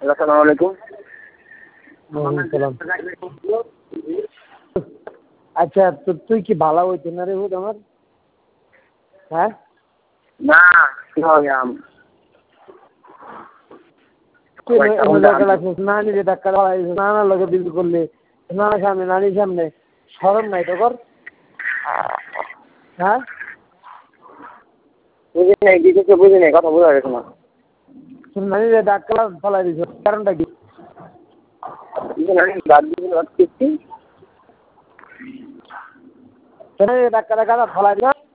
আসসালামু আলাইকুম। আচ্ছা তো তুই কি ভালো হইতে না রে হুদ আমার? হ্যাঁ না কি হবে নানি যে ডাক্তার নানার লোকে বিল করলে নানার সামনে নানির সামনে সরম নাই তো কর। হ্যাঁ বুঝি নাই কিছু বুঝি নাই, কথা বোঝা গেছে না। নানি যে ডাক্তার ফলাই দিছ কারণটা কি? ডাক্তারের কাছে ফলাই দিছ